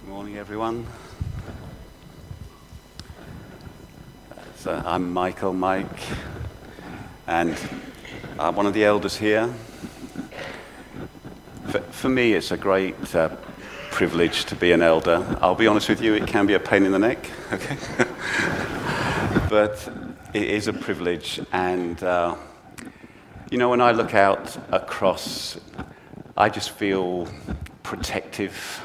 Good morning, everyone. So I'm Mike, and I'm one of the elders here. For me, it's a great privilege to be an elder. I'll be honest with you, it can be a pain in the neck, okay? But it is a privilege, and when I look out across, I just feel protective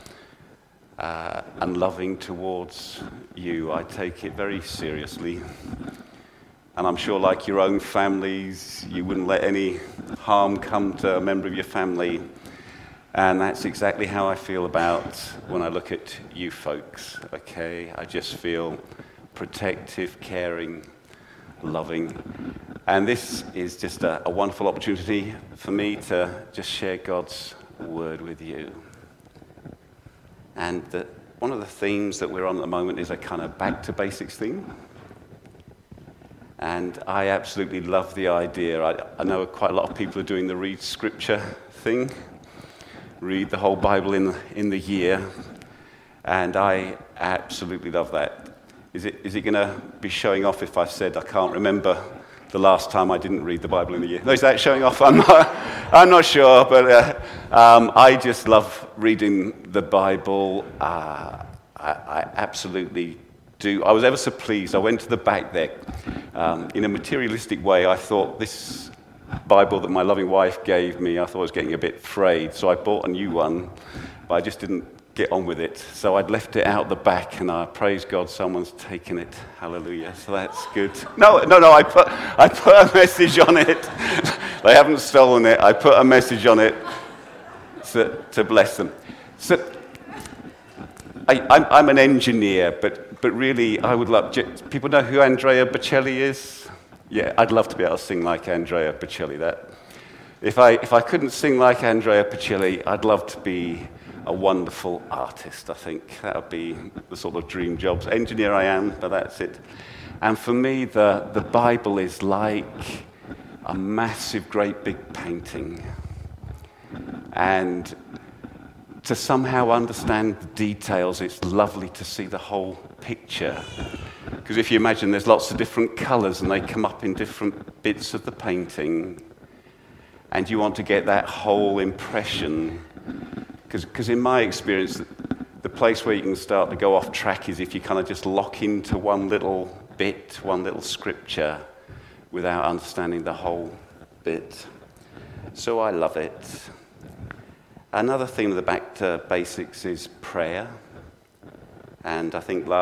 and loving towards you. I take it very seriously. And I'm sure, like your own families, you wouldn't let any harm come to a member of your family. And that's exactly how I feel about when I look at you folks, okay? I just feel protective, caring, loving. And this is just a wonderful opportunity for me to just share God's word with you. And one of the themes that we're on at the moment is a kind of back to basics theme. And I absolutely love the idea. I know quite a lot of people are doing the read scripture thing, read the whole Bible in the year, and I absolutely love that. Is it going to be showing off if I said I can't remember the last time I didn't read the Bible in a year? No, is that showing off? I'm not sure, but I just love reading the Bible. I absolutely do. I was ever so pleased. I went to the back there. In a materialistic way, I thought this Bible that my loving wife gave me, I thought I was getting a bit frayed, so I bought a new one, but I just didn't get on with it. So I'd left it out the back, and I praise God, someone's taken it. Hallelujah. So that's good. No, I put a message on it. They haven't stolen it. I put a message on it to bless them. So I'm an engineer, but really I would love... People know who Andrea Bocelli is? Yeah, I'd love to be able to sing like Andrea Bocelli. If I couldn't sing like Andrea Bocelli, I'd love to be a wonderful artist, I think. That would be the sort of dream jobs. Engineer I am, but that's it. And for me, the Bible is like a massive, great big painting. And to somehow understand the details, it's lovely to see the whole picture. Because if you imagine, there's lots of different colors, and they come up in different bits of the painting. And you want to get that whole impression. Because in my experience, the place where you can start to go off track is if you kind of just lock into one little bit, one little scripture, without understanding the whole bit. So I love it. Another theme of the Back to Basics is prayer. And I think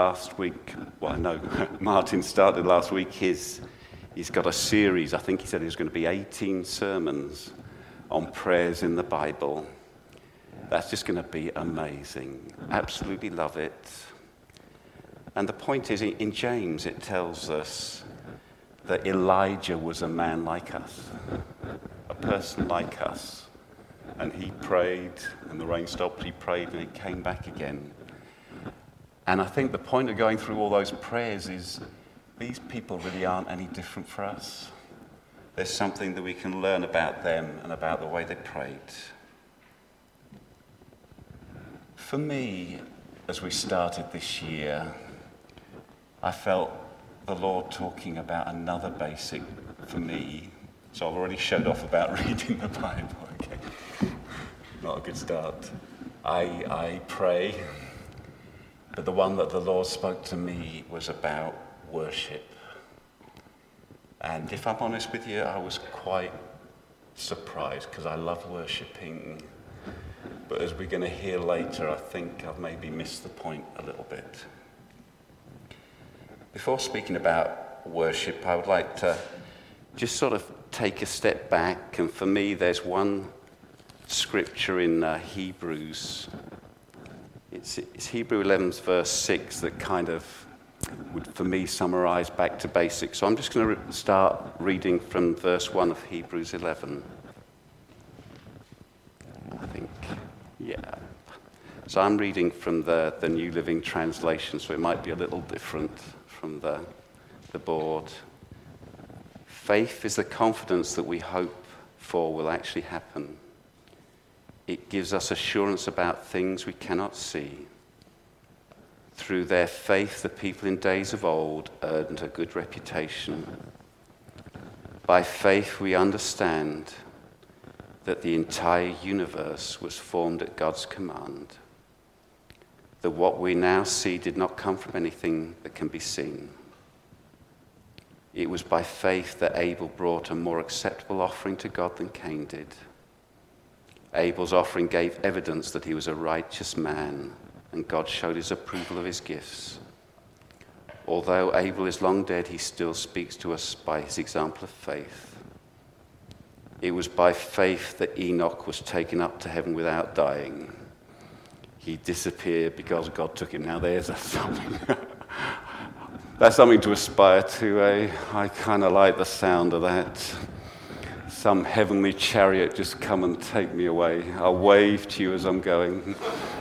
Martin started last week. He's got a series. I think he said there's going to be 18 sermons on prayers in the Bible. That's just going to be amazing. Absolutely love it. And the point is, in James, it tells us that Elijah was a man like us, a person like us. And he prayed, and the rain stopped, he prayed, and it came back again. And I think the point of going through all those prayers is these people really aren't any different for us. There's something that we can learn about them and about the way they prayed. For me, as we started this year, I felt the Lord talking about another basic for me. So I've already showed off about reading the Bible, okay? Not a good start. I pray, but the one that the Lord spoke to me was about worship. And if I'm honest with you, I was quite surprised because I love worshipping. But as we're going to hear later, I think I've maybe missed the point a little bit. Before speaking about worship, I would like to just sort of take a step back. And for me, there's one scripture in Hebrews. It's Hebrew 11 verse 6 that kind of would, for me, summarize back to basics. So I'm just going to start reading from verse 1 of Hebrews 11. I think, yeah. So I'm reading from the New Living Translation, so it might be a little different from the board. Faith is the confidence that we hope for will actually happen. It gives us assurance about things we cannot see. Through their faith, the people in days of old earned a good reputation. By faith, we understand that the entire universe was formed at God's command, that what we now see did not come from anything that can be seen. It was by faith that Abel brought a more acceptable offering to God than Cain did. Abel's offering gave evidence that he was a righteous man, and God showed his approval of his gifts. Although Abel is long dead, he still speaks to us by his example of faith. It was by faith that Enoch was taken up to heaven without dying. He disappeared because God took him. Now there's something. That's something to aspire to. I kind of like the sound of that. Some heavenly chariot just come and take me away. I'll wave to you as I'm going.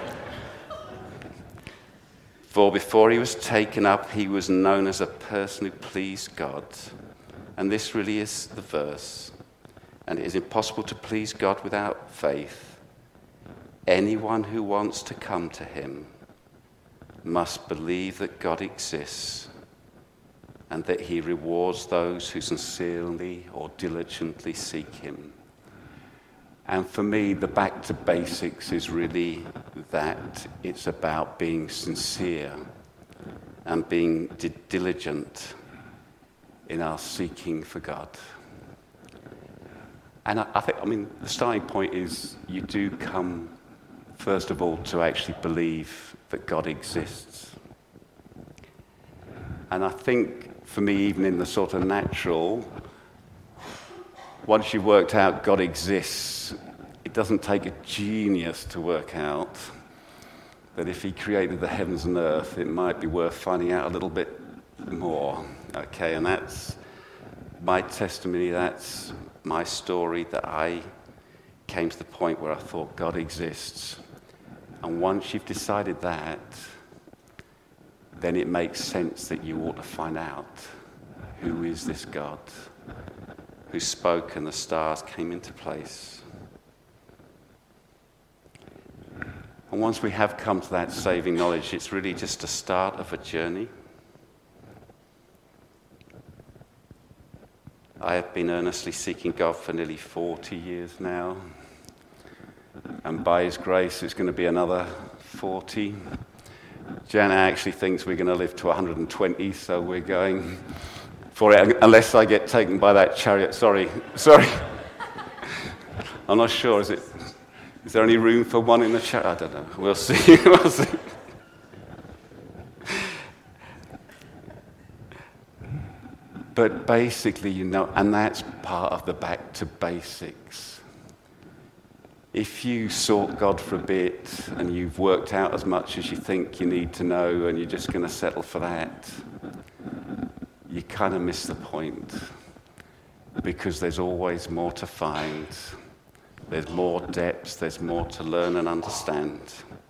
For before he was taken up, he was known as a person who pleased God. And this really is the verse. And it is impossible to please God without faith. Anyone who wants to come to him must believe that God exists and that he rewards those who sincerely or diligently seek him. And for me, the back to basics is really that it's about being sincere and being diligent in our seeking for God. And I think, the starting point is you do come, first of all, to actually believe that God exists. And I think, for me, even in the sort of natural, once you've worked out God exists, it doesn't take a genius to work out that if he created the heavens and earth, it might be worth finding out a little bit more. Okay, and that's my testimony, that's my story, that I came to the point where I thought God exists. And once you've decided that, then it makes sense that you ought to find out who is this God who spoke and the stars came into place. And once we have come to that saving knowledge, it's really just the start of a journey. I have been earnestly seeking God for nearly 40 years now. And by his grace, it's going to be another 40. Jana actually thinks we're going to live to 120, so we're going for it, unless I get taken by that chariot. Sorry. I'm not sure, is there any room for one in the chariot? I don't know. We'll see. We'll see. But basically, and that's part of the back to basics. If you sought God for a bit and you've worked out as much as you think you need to know and you're just going to settle for that, you kind of miss the point, because there's always more to find. There's more depth, there's more to learn and understand.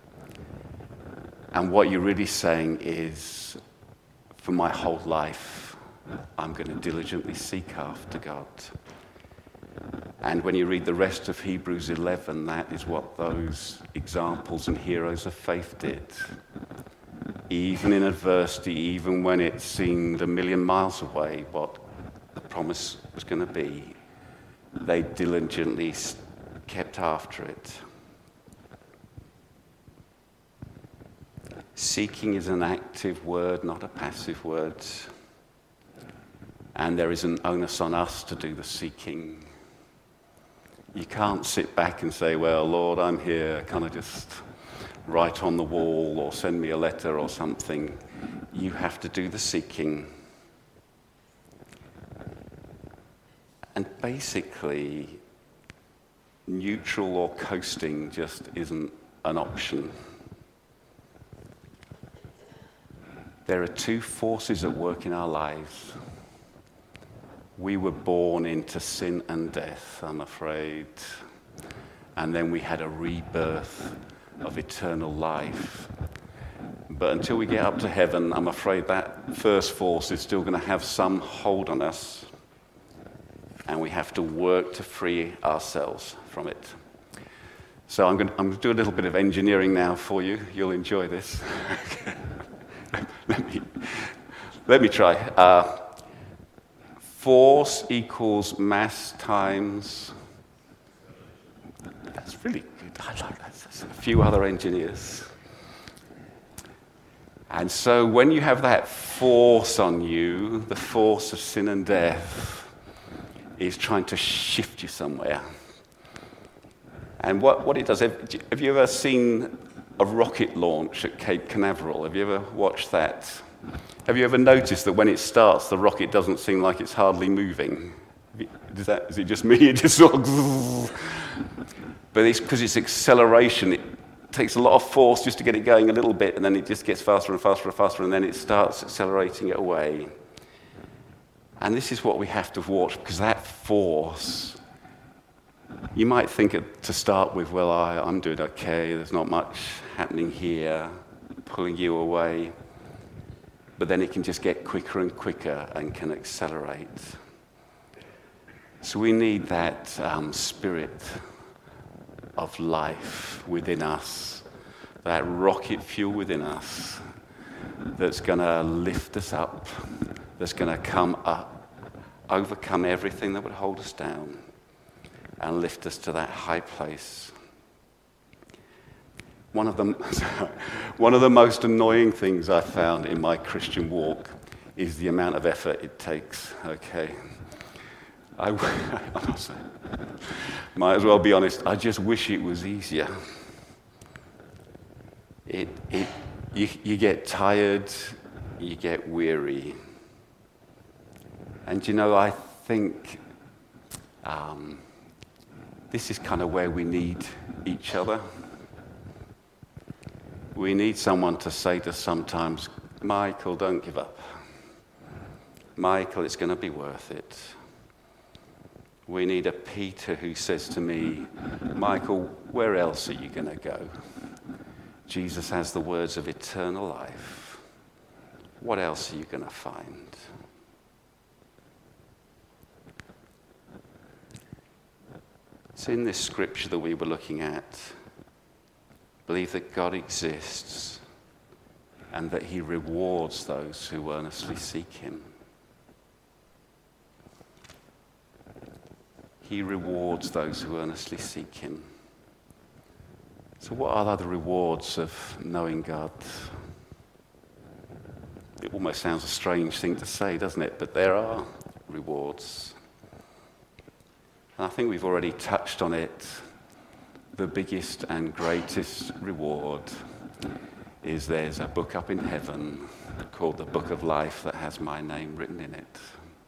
And what you're really saying is, for my whole life, I'm going to diligently seek after God. And when you read the rest of Hebrews 11, that is what those examples and heroes of faith did. Even in adversity, even when it seemed a million miles away what the promise was going to be, they diligently kept after it. Seeking is an active word, not a passive word. And there is an onus on us to do the seeking. You can't sit back and say, well, Lord, I'm here, kind of just write on the wall or send me a letter or something. You have to do the seeking. And basically, neutral or coasting just isn't an option. There are two forces at work in our lives. We were born into sin and death, I'm afraid. And then we had a rebirth of eternal life. But until we get up to heaven, I'm afraid that first force is still going to have some hold on us. And we have to work to free ourselves from it. So I'm going to do a little bit of engineering now for you. You'll enjoy this. let me try. Force equals mass times. That's really good. I like that. There's a few other engineers. And so when you have that force on you, the force of sin and death is trying to shift you somewhere. And what it does, have you ever seen a rocket launch at Cape Canaveral? Have you ever watched that? Have you ever noticed that when it starts, the rocket doesn't seem like it's hardly moving? Is it just me? It just sort of... But it's because it's acceleration. It takes a lot of force just to get it going a little bit, and then it just gets faster and faster and faster, and then it starts accelerating it away. And this is what we have to watch, because that force, you might think to start with, well, I'm doing okay, there's not much happening here, pulling you away. But then it can just get quicker and quicker and can accelerate. So we need that spirit of life within us, that rocket fuel within us that's going to lift us up, that's going to come up, overcome everything that would hold us down, and lift us to that high place. One of the most annoying things I've found in my Christian walk is the amount of effort it takes. Okay, might as well be honest. I just wish it was easier. You get tired, you get weary, and I think this is kind of where we need each other. We need someone to say to us sometimes, Michael, don't give up. Michael, it's going to be worth it. We need a Peter who says to me, Michael, where else are you going to go? Jesus has the words of eternal life. What else are you going to find? It's in this scripture that we were looking at. Believe that God exists and that he rewards those who earnestly seek him. He rewards those who earnestly seek him. So what are the rewards of knowing God? It almost sounds a strange thing to say, doesn't it? But there are rewards. And I think we've already touched on it. The biggest and greatest reward is there's a book up in heaven called the Book of Life that has my name written in it.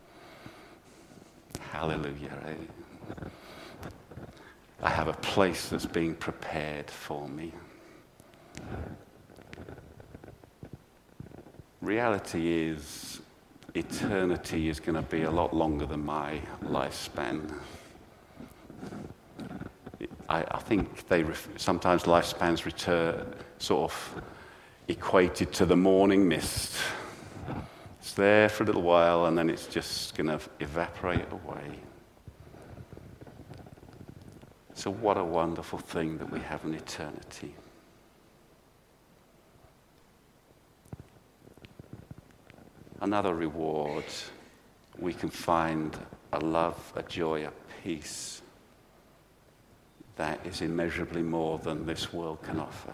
Hallelujah, eh? I have a place that's being prepared for me. Reality is, eternity is going to be a lot longer than my lifespan. I think sometimes lifespans sort of equated to the morning mist. It's there for a little while and then it's just going to evaporate away. So what a wonderful thing that we have in eternity. Another reward, we can find a love, a joy, a peace that is immeasurably more than this world can offer.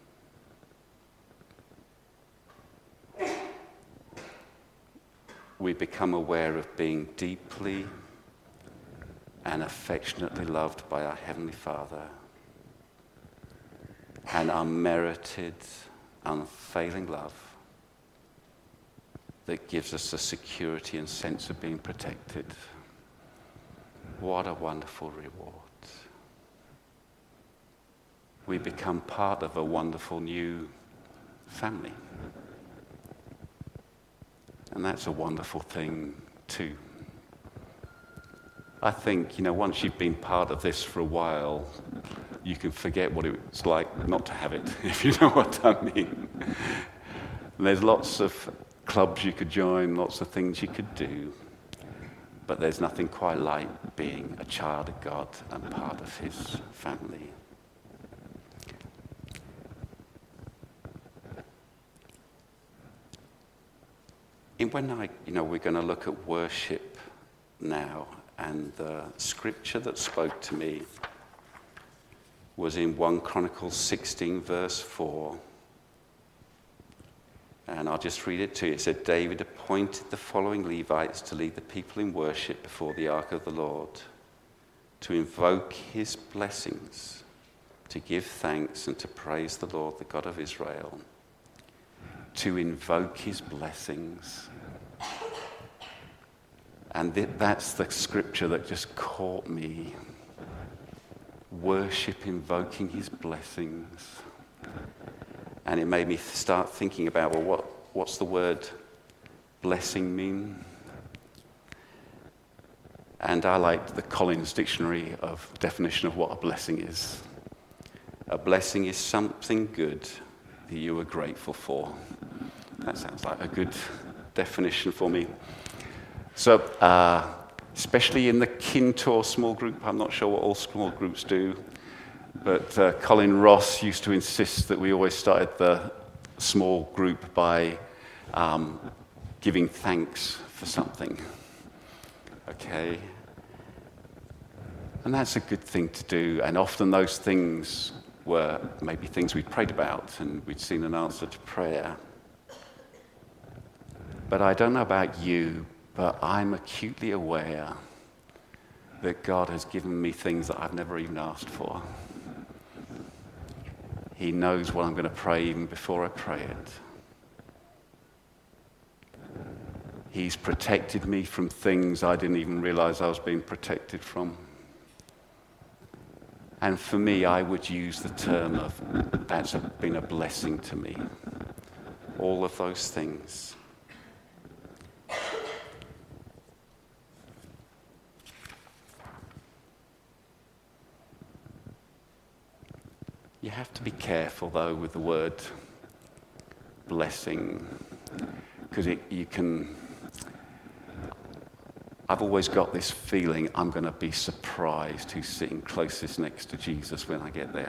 We become aware of being deeply and affectionately loved by our Heavenly Father, an unmerited, unfailing love that gives us a security and sense of being protected. What a wonderful reward. We become part of a wonderful new family. And that's a wonderful thing too. I think, once you've been part of this for a while, you can forget what it's like not to have it, if you know what I mean. There's lots of clubs you could join, lots of things you could do, but there's nothing quite like being a child of God and part of his family. we're going to look at worship now, and the scripture that spoke to me was in 1 Chronicles 16, verse 4. And I'll just read it to you. It said, David appointed the following Levites to lead the people in worship before the ark of the Lord, to invoke his blessings, to give thanks and to praise the Lord, the God of Israel. To invoke his blessings. And that's the scripture that just caught me. Worship, invoking his blessings. And it made me start thinking about, well, what's the word blessing mean? And I liked the Collins Dictionary of definition of what a blessing is. A blessing is something good that you are grateful for. That sounds like a good definition for me. So, especially in the Kintor small group, I'm not sure what all small groups do, but Colin Ross used to insist that we always started the small group by giving thanks for something. Okay? And that's a good thing to do, and often those things were maybe things we'd prayed about and we'd seen an answer to prayer. But I don't know about you, but I'm acutely aware that God has given me things that I've never even asked for. He knows what I'm going to pray even before I pray it. He's protected me from things I didn't even realize I was being protected from. And for me, I would use the term of, that's been a blessing to me. All of those things. You have to be careful, though, with the word blessing, because I've always got this feeling I'm going to be surprised who's sitting closest next to Jesus when I get there.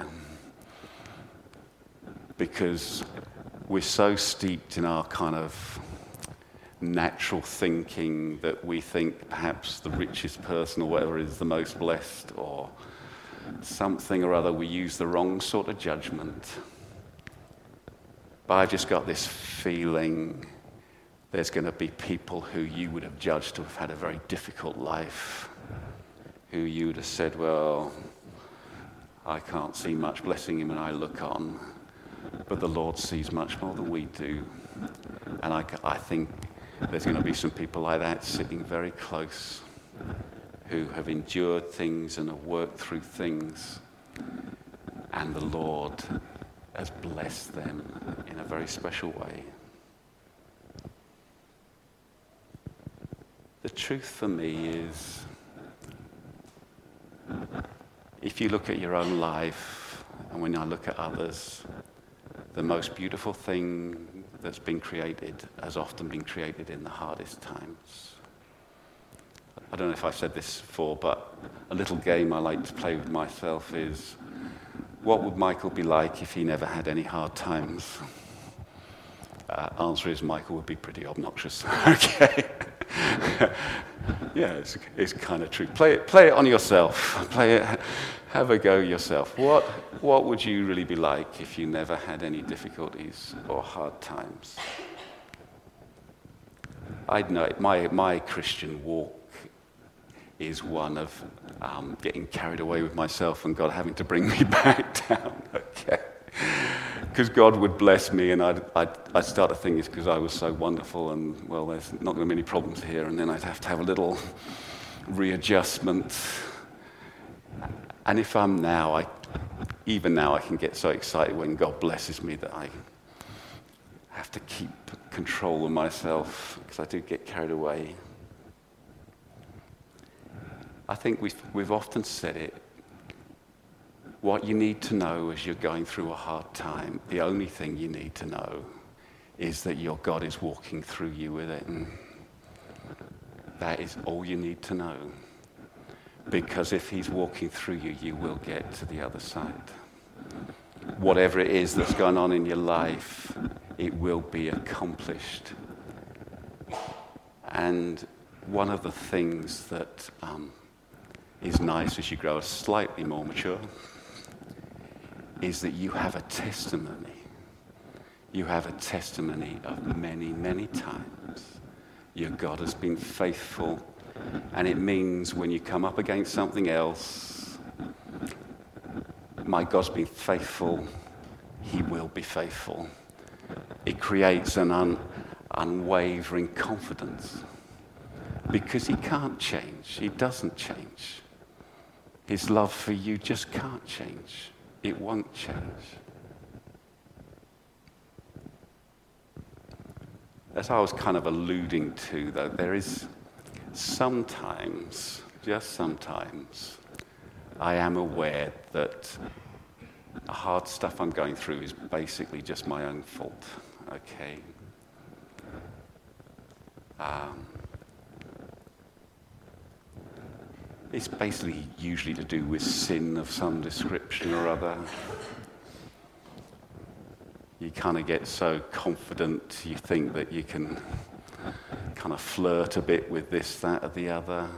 Because we're so steeped in our kind of natural thinking that we think perhaps the richest person or whatever is the most blessed, or something or other. We use the wrong sort of judgment. But I just got this feeling there's going to be people who you would have judged to have had a very difficult life, who you would have said, well, I can't see much blessing in when I look on, but the Lord sees much more than we do. And I think there's going to be some people like that sitting very close, who have endured things and have worked through things, and the Lord has blessed them in a very special way. The truth for me is, if you look at your own life, and when I look at others, the most beautiful thing that's been created has often been created in the hardest times. I don't know if I've said this before, but a little game I like to play with myself is, what would Michael be like if he never had any hard times? Answer is, Michael would be pretty obnoxious. Okay. Yeah, it's kind of true. Play it on yourself. Have a go yourself. What would you really be like if you never had any difficulties or hard times? I'd know it. My Christian walk is one of getting carried away with myself and God having to bring me back down. Okay. Because God would bless me, and I'd start to think it's because I was so wonderful, and well, there's not going to be any problems here, and then I'd have to have a little readjustment. And if I'm even now, I can get so excited when God blesses me that I have to keep control of myself, because I do get carried away. I think we've often said it. What you need to know as you're going through a hard time, the only thing you need to know is that your God is walking through you with it. And that is all you need to know. Because if he's walking through you, you will get to the other side. Whatever it is that's going on in your life, it will be accomplished And one of the things that is nice as you grow slightly more mature is that you have a testimony. You have a testimony of many, many times your God has been faithful. And it means when you come up against something else, my God's been faithful, he will be faithful. It creates an unwavering confidence because he can't change. He doesn't change. His love for you just can't change. It won't change. As I was kind of alluding to, though, there is sometimes, just sometimes, I am aware that the hard stuff I'm going through is basically just my own fault, okay? It's basically usually to do with sin of some description or other. You kind of get so confident, you think that you can kind of flirt a bit with this, that, or the other.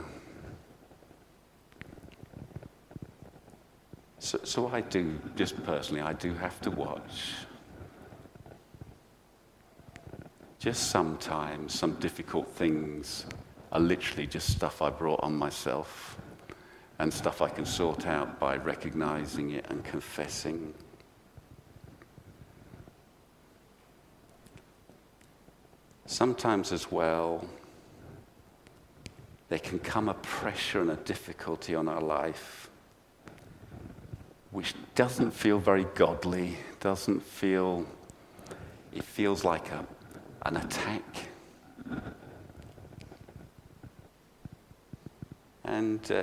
So I do, just personally, I do have to watch. Just sometimes some difficult things are literally just stuff I brought on myself and stuff I can sort out by recognizing it and confessing. Sometimes as well, there can come a pressure and a difficulty on our life which doesn't feel very godly, it feels like an attack. And there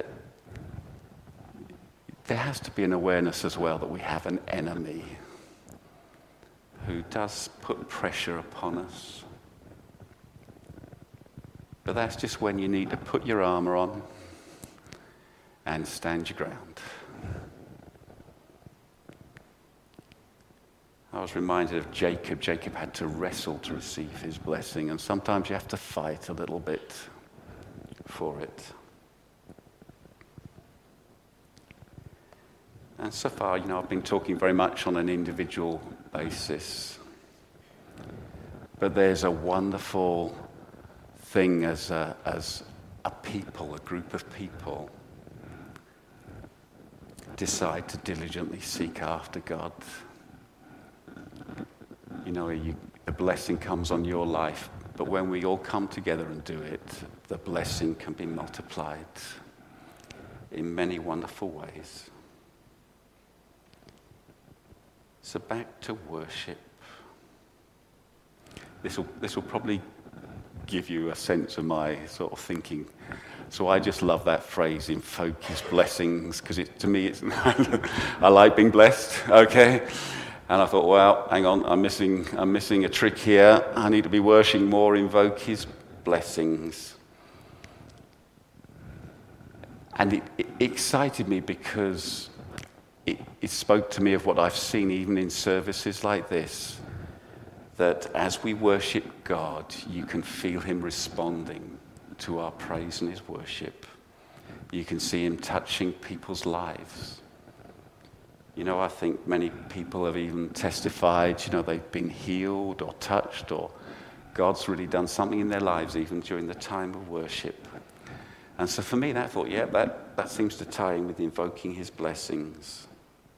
has to be an awareness as well that we have an enemy who does put pressure upon us. But that's just when you need to put your armor on and stand your ground. I was reminded of Jacob. Jacob had to wrestle to receive his blessing, and sometimes you have to fight a little bit for it. And so far, I've been talking very much on an individual basis. But there's a wonderful thing as a people, a group of people, decide to diligently seek after God. The blessing comes on your life, but when we all come together and do it, the blessing can be multiplied in many wonderful ways. So back to worship. This will probably give you a sense of my sort of thinking. So I just love that phrase, invoke his blessings, because to me, I like being blessed, okay? And I thought, well, hang on, I'm missing a trick here. I need to be worshiping more, invoke his blessings. And it excited me because it spoke to me of what I've seen even in services like this, that as we worship God, you can feel him responding to our praise and his worship. You can see him touching people's lives. I think many people have even testified, they've been healed or touched, or God's really done something in their lives even during the time of worship. And so for me, that thought, that seems to tie in with invoking his blessings.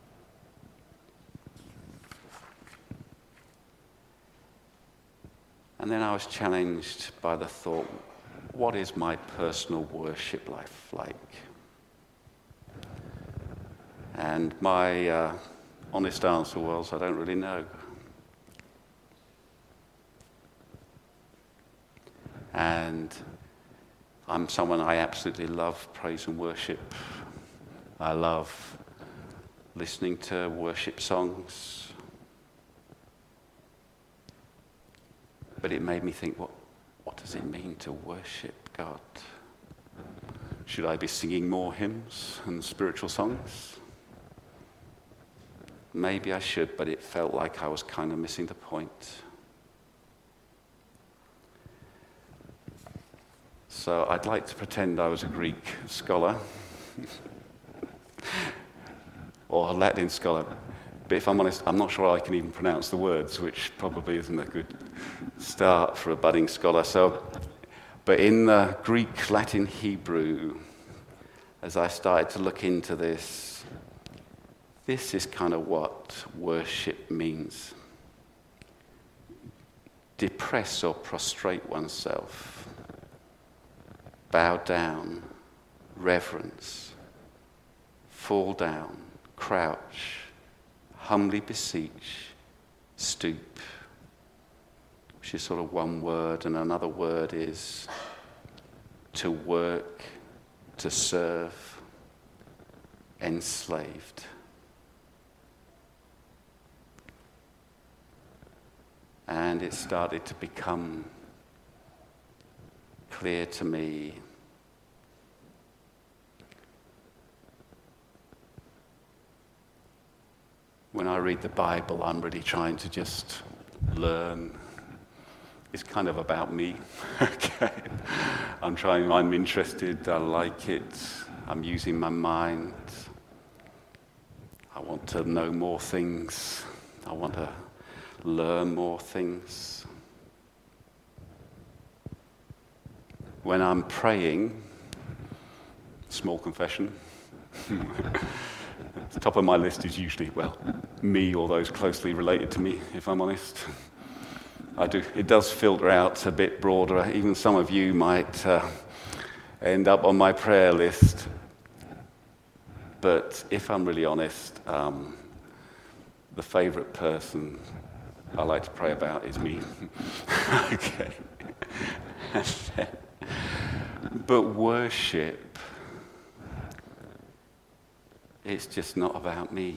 And then I was challenged by the thought, what is my personal worship life like? And my honest answer was, I don't really know. And I'm someone I absolutely love praise and worship. I love listening to worship songs. But it made me think, what does it mean to worship God? Should I be singing more hymns and spiritual songs? Maybe I should, but it felt like I was kind of missing the point. So I'd like to pretend I was a Greek scholar or a Latin scholar. But if I'm honest, I'm not sure I can even pronounce the words, which probably isn't a good start for a budding scholar. But in the Greek, Latin, Hebrew, as I started to look into this is kind of what worship means. Depress or prostrate oneself, bow down, reverence, fall down, crouch, humbly beseech, stoop, which is sort of one word, and another word is to work, to serve, enslaved. And it started to become clear to me when I read the Bible, I'm really trying to just learn. It's kind of about me. Okay. I'm interested, I like it, I'm using my mind. I want to know more things. I want to learn more things. When I'm praying, small confession, the top of my list is usually, me or those closely related to me, if I'm honest. It does filter out a bit broader. Even some of you might end up on my prayer list. But if I'm really honest, the favorite person I like to pray about is me. Okay. But worship, it's just not about me.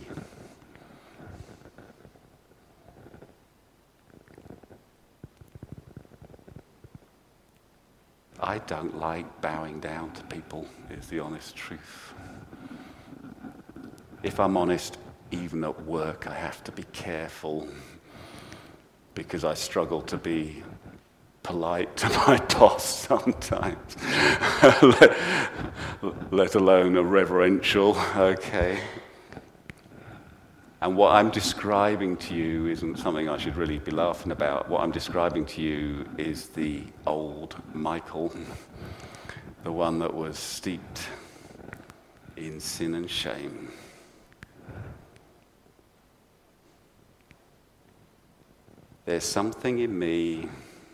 I don't like bowing down to people, is the honest truth. If I'm honest, even at work, I have to be careful because I struggle to be polite to my boss sometimes, let alone a reverential, okay. And what I'm describing to you isn't something I should really be laughing about. What I'm describing to you is the old Michael, the one that was steeped in sin and shame. There's something in me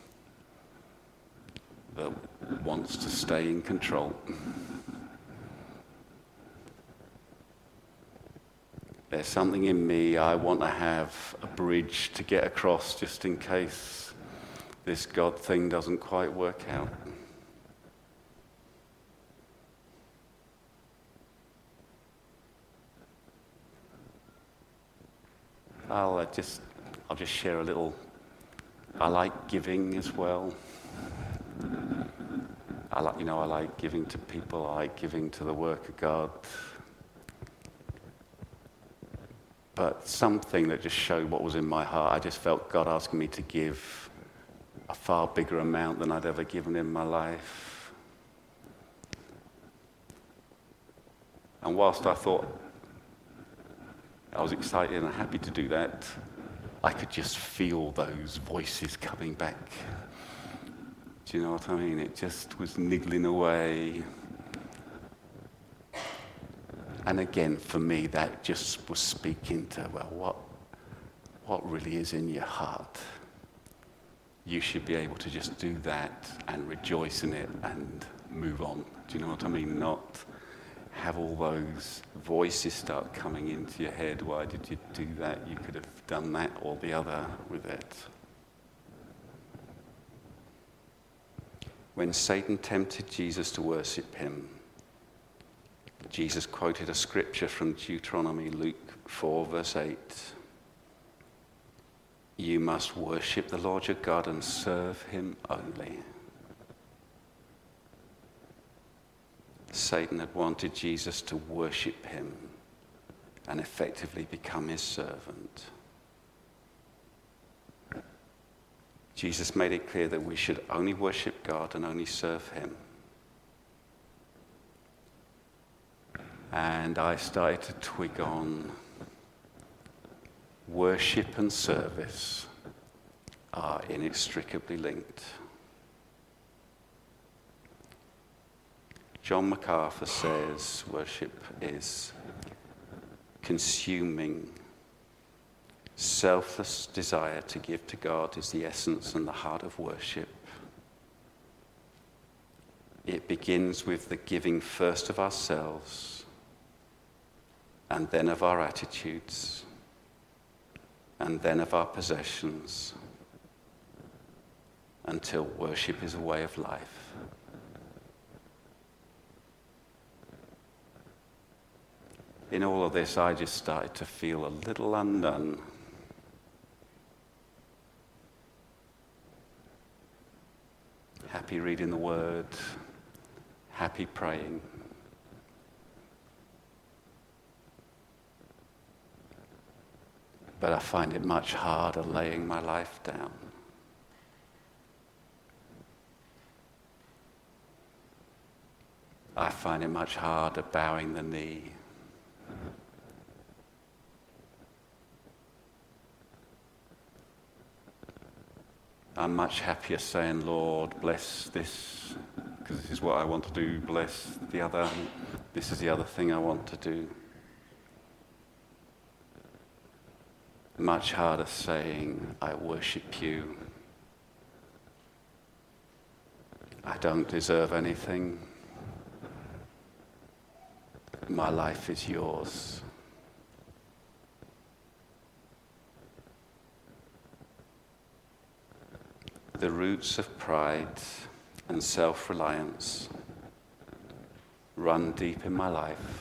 that wants to stay in control. There's something in me, I want to have a bridge to get across just in case this God thing doesn't quite work out. I'll just share a little. I like giving as well. I like giving to people. I like giving to the work of God. But something that just showed what was in my heart, I just felt God asking me to give a far bigger amount than I'd ever given in my life. And whilst I thought I was excited and happy to do that, I could just feel those voices coming back. Do you know what I mean? It just was niggling away. And again, for me, that just was speaking to, what really is in your heart? You should be able to just do that and rejoice in it and move on. Do you know what I mean? Not have all those voices start coming into your head. Why did you do that? You could have done that or the other with it. When Satan tempted Jesus to worship him, Jesus quoted a scripture from Deuteronomy, Luke 4, verse 8. You must worship the Lord your God and serve him only. Satan had wanted Jesus to worship him and effectively become his servant. Jesus made it clear that we should only worship God and only serve him. And I started to twig on worship and service are inextricably linked. John MacArthur says worship is consuming, selfless desire to give to God is the essence and the heart of worship. It begins with the giving first of ourselves and then of our attitudes and then of our possessions until worship is a way of life. In all of this, I just started to feel a little undone. Happy reading the Word, happy praying. But I find it much harder laying my life down. I find it much harder bowing the knee. I'm much happier saying, Lord, bless this, because this is what I want to do. Bless the other. This is the other thing I want to do. Much harder saying, I worship you. I don't deserve anything. My life is yours. The roots of pride and self-reliance run deep in my life.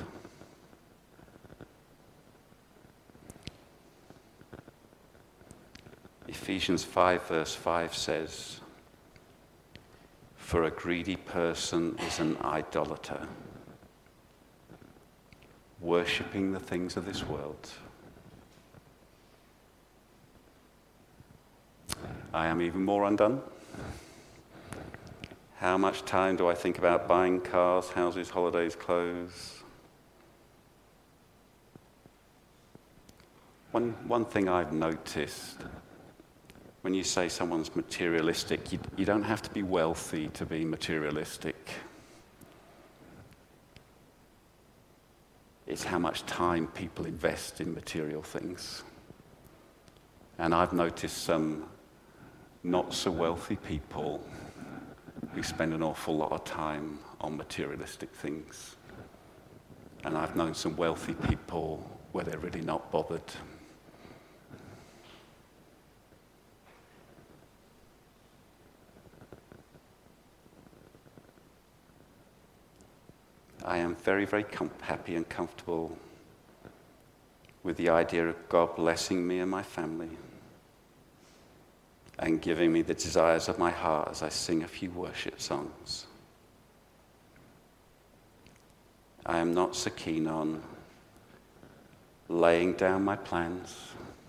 Ephesians 5 verse 5 says, "For a greedy person is an idolater, worshipping the things of this world." I am even more undone. How much time do I think about buying cars, houses, holidays, clothes? One thing I've noticed, when you say someone's materialistic, you don't have to be wealthy to be materialistic. It's how much time people invest in material things. And I've noticed some not so wealthy people who spend an awful lot of time on materialistic things. And I've known some wealthy people where they're really not bothered. I am very, very happy and comfortable with the idea of God blessing me and my family and giving me the desires of my heart as I sing a few worship songs. I am not so keen on laying down my plans,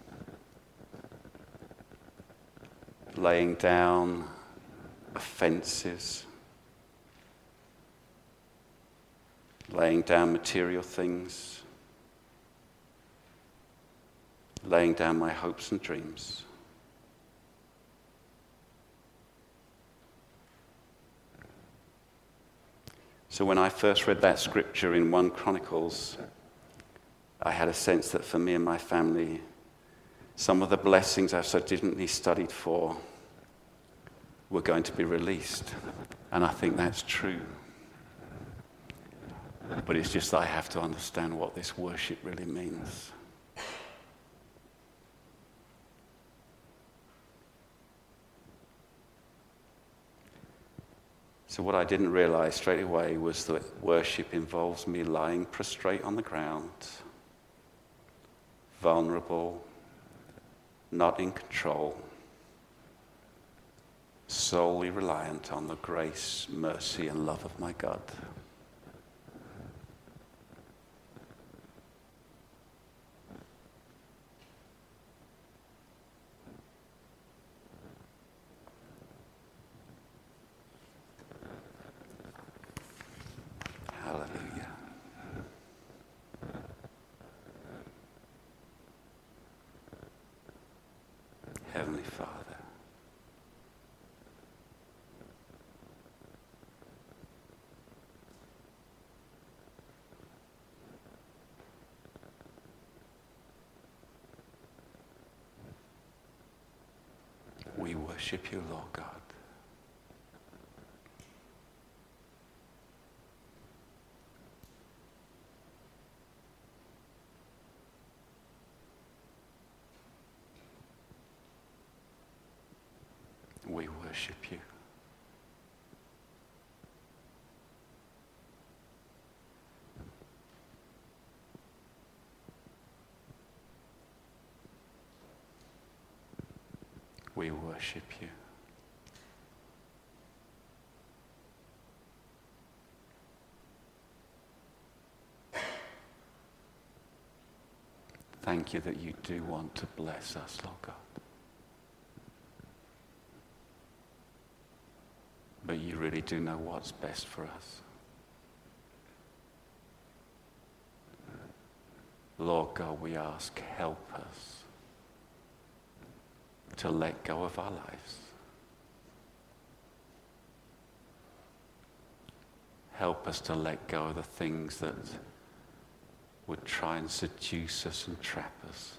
laying down offenses, laying down material things, laying down my hopes and dreams. So when I first read that scripture in 1 Chronicles, I had a sense that for me and my family, some of the blessings I've so diligently studied for were going to be released. And I think that's true. But it's just that I have to understand what this worship really means. So what I didn't realize straight away was that worship involves me lying prostrate on the ground, vulnerable, not in control, solely reliant on the grace, mercy, and love of my God. Hallelujah. Heavenly Father, we worship you, Lord God. We worship you. We worship you. Thank you that you do want to bless us, Lord God. But you really do know what's best for us. Lord God, we ask, help us to let go of our lives. Help us to let go of the things that would try and seduce us and trap us.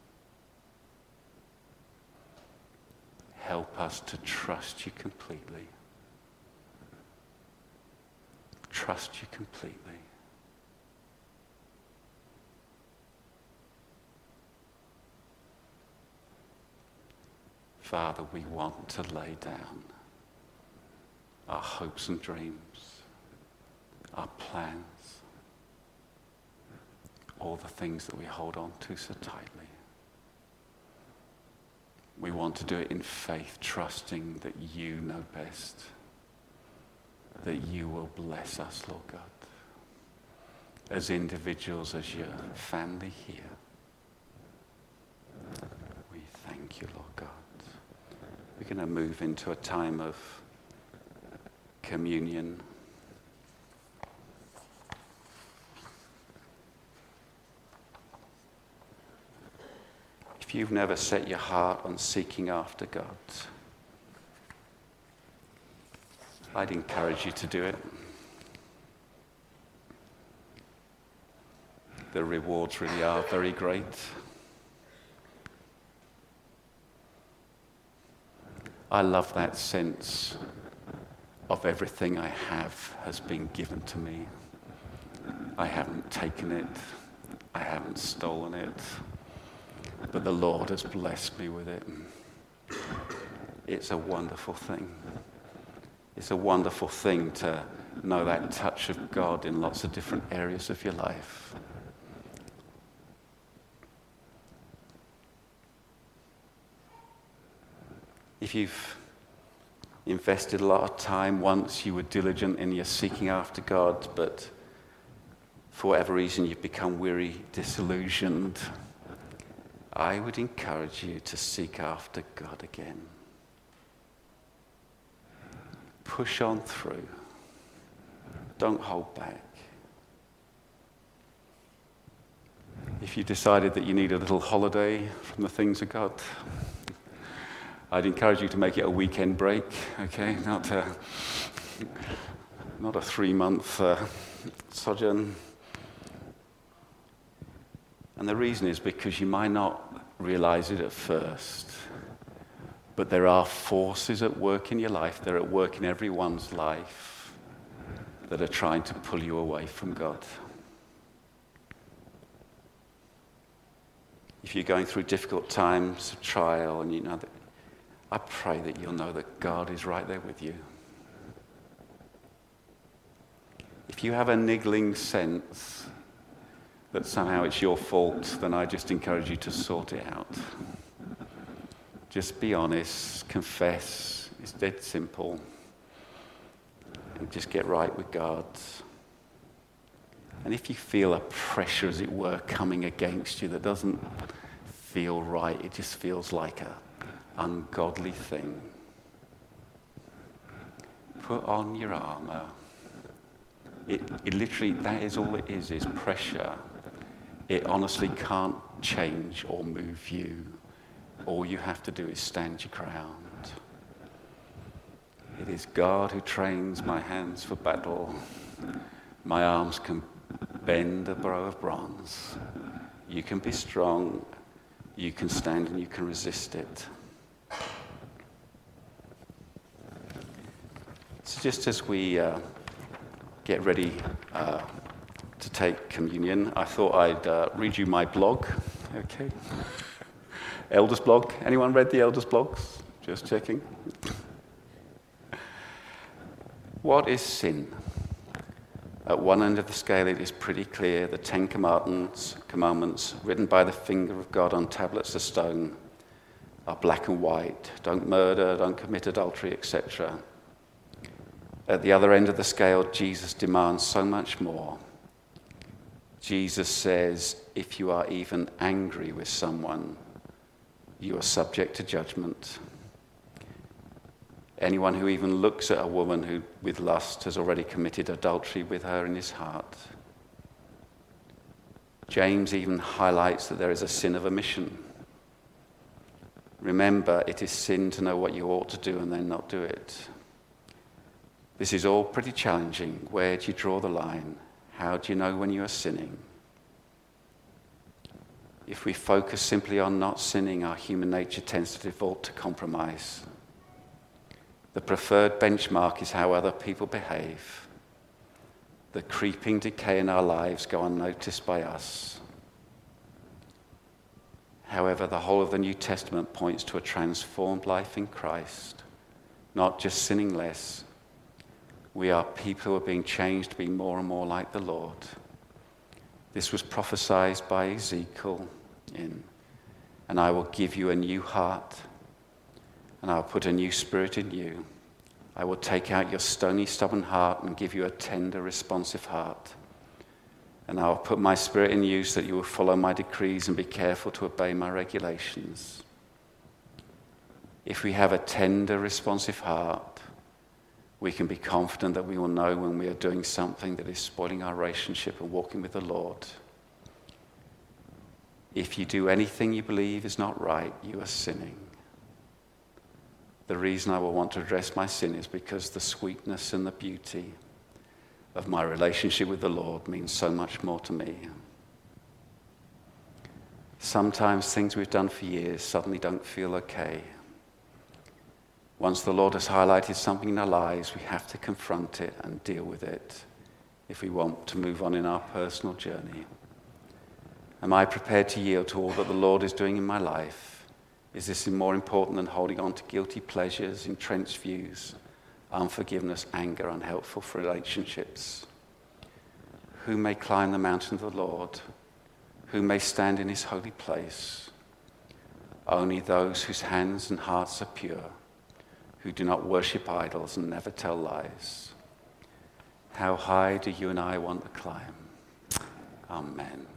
Help us to trust you completely. Trust you completely. Father, we want to lay down our hopes and dreams, our plans, all the things that we hold on to so tightly. We want to do it in faith, trusting that you know best, that you will bless us, Lord God, as individuals, as your family here. We thank you, Lord God. We're going to move into a time of communion. If you've never set your heart on seeking after God, I'd encourage you to do it. The rewards really are very great. I love that sense of everything I have has been given to me. I haven't taken it. I haven't stolen it. But the Lord has blessed me with it. It's a wonderful thing. It's a wonderful thing to know that touch of God in lots of different areas of your life. If you've invested a lot of time, once you were diligent in your seeking after God, but for whatever reason you've become weary, disillusioned, I would encourage you to seek after God again. Push on through. Don't hold back. If you decided that you need a little holiday from the things of God, I'd encourage you to make it a weekend break, okay? Not a 3-month sojourn. And the reason is because you might not realize it at first, but there are forces at work in your life, they're at work in everyone's life, that are trying to pull you away from God. If you're going through difficult times of trial, and you know that, I pray that you'll know that God is right there with you. If you have a niggling sense that somehow it's your fault, then I just encourage you to sort it out. Just be honest, confess. It's dead simple. And just get right with God. And if you feel a pressure, as it were, coming against you that doesn't feel right, it just feels like an ungodly thing, put on your armor. It literally, that is all it is pressure. It honestly can't change or move you all you have to do is stand your ground. It is God who trains my hands for battle. My arms can bend a bow of bronze. You can be strong, you can stand, and you can resist it. So just as we get ready to take communion, I thought I'd read you my blog. Okay. Elders blog. Anyone read the Elders blogs? Just checking. What is sin? At one end of the scale, it is pretty clear. The 10 commandments written by the finger of God on tablets of stone are black and white. Don't murder, don't commit adultery, etc. At the other end of the scale, Jesus demands so much more. Jesus says, if you are even angry with someone, you are subject to judgment. Anyone who even looks at a woman who, with lust, has already committed adultery with her in his heart. James even highlights that there is a sin of omission. Remember, it is sin to know what you ought to do and then not do it. This is all pretty challenging. Where do you draw the line? How do you know when you are sinning? If we focus simply on not sinning, our human nature tends to default to compromise. The preferred benchmark is how other people behave. The creeping decay in our lives go unnoticed by us. However, the whole of the New Testament points to a transformed life in Christ, not just sinning less. We are people who are being changed to be more and more like the Lord. This was prophesied by Ezekiel and I will give you a new heart, and I will put a new spirit in you. I will take out your stony, stubborn heart and give you a tender, responsive heart. And I will put my spirit in you so that you will follow my decrees and be careful to obey my regulations. If we have a tender, responsive heart, we can be confident that we will know when we are doing something that is spoiling our relationship and walking with the Lord. If you do anything you believe is not right, you are sinning. The reason I will want to address my sin is because the sweetness and the beauty of my relationship with the Lord means so much more to me. Sometimes things we've done for years suddenly don't feel okay. Once the Lord has highlighted something in our lives, we have to confront it and deal with it if we want to move on in our personal journey. Am I prepared to yield to all that the Lord is doing in my life? Is this more important than holding on to guilty pleasures, entrenched views, unforgiveness, anger, unhelpful relationships? Who may climb the mountain of the Lord? Who may stand in his holy place? Only those whose hands and hearts are pure, who do not worship idols and never tell lies. How high do you and I want to climb? Amen.